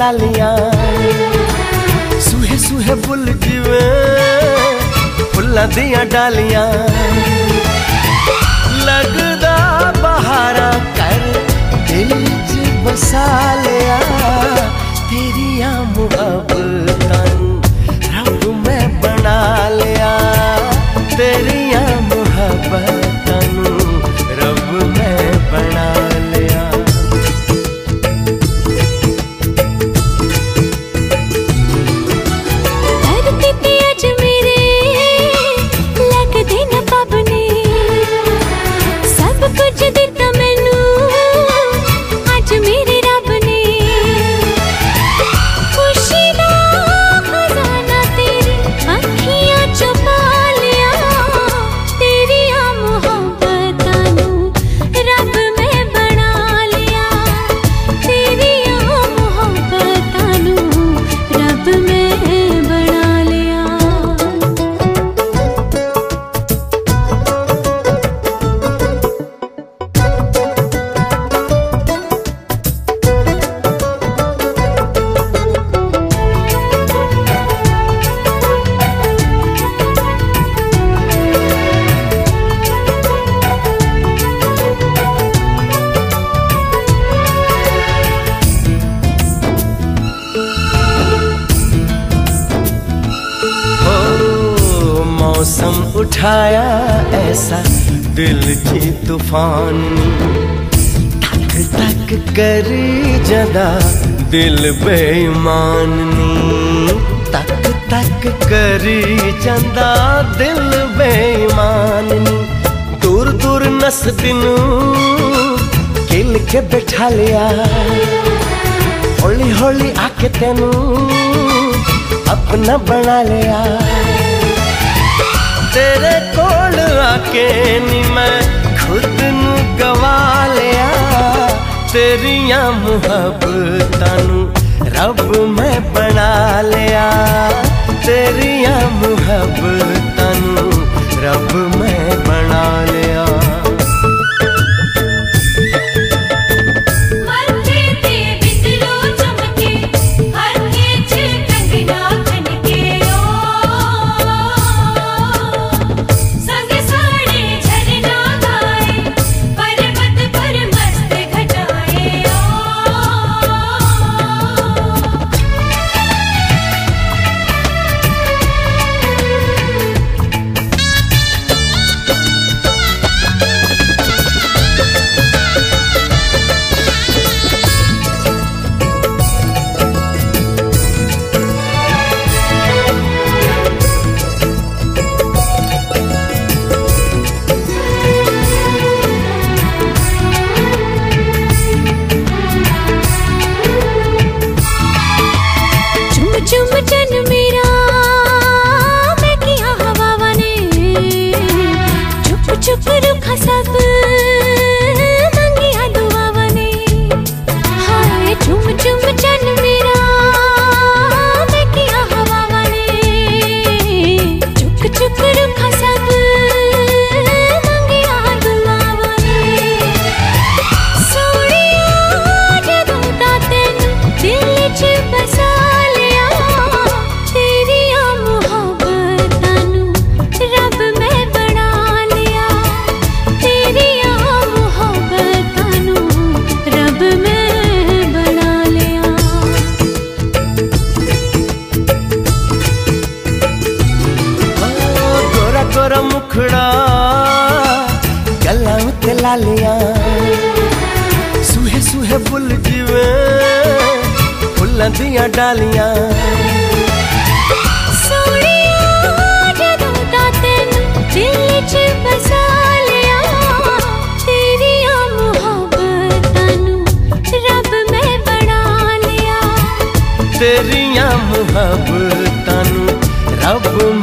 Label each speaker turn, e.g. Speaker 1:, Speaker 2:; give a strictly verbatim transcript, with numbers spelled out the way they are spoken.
Speaker 1: लालियां सूहे सूहे full जिवें फुल्लां दियां डालियां लगदा बहारा कर दिल च बसा लिया तेरिया मुहब्बतां रब मैं बना लिया तेरिया मुहब्बतां रब मैं बना लिया। मौसम उठाया ऐसा दिल की तूफान तक तक करी जदा दिल बेईमान तक तक करी जदा दिल बेईमान दूर दूर नस दिनू किल के बैठा लिया हौली हौली आके तेनू अपना बना लिया तेरे कोल आके नी मैं खुद नू गवा लिया तेरिया मुहब्बतां रब मैं बना लिया तेरिया मुहब्बतां रब मैं बना लिया।
Speaker 2: चुप रुखा सब मंगिया दुआवा ने हाय चुम चुम चन मेरा मैं किया हवावा ने चुप चुप रुखा सब मंगिया दुआवा ने सोनिया जदों दा तैनू दिल च बसा लिया तेरिया मुहब्बतां नू रब मैं बना लिया तेरिया मुहब्बतां नू रब मैं बना लिया।
Speaker 1: गोरा गोरा मुखड़ा गल्लां ते लालियां सूहे सूहे फुल जिवें फुल्लां दियां डालियां
Speaker 2: दिल च बसा लिया तेरिया मुहब्बतां नू रब मैं बना लिया
Speaker 1: तेरिया मुहब्बतां नू रब